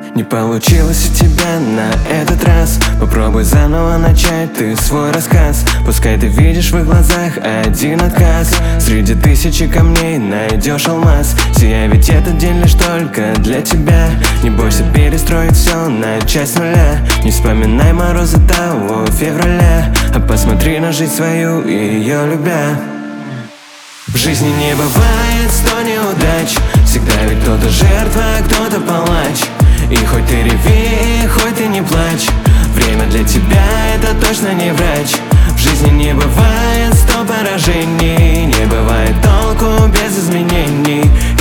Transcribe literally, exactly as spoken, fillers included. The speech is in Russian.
Не получилось у тебя на этот раз. Попробуй заново начать ты свой рассказ. Пускай ты видишь в их глазах один отказ. Среди тысячи камней найдешь алмаз. Сияй, ведь этот день лишь только для тебя. Не бойся перестроить все, начать с нуля. Не вспоминай морозы того февраля, а посмотри на жизнь свою и ее любя. В жизни не бывает сто неудач. Всегда ведь кто-то жертва, а кто-то палач. И хоть ты реви, хоть ты не плачь, время для тебя это точно не врач. В жизни не бывает сто поражений, не бывает толку без изменений.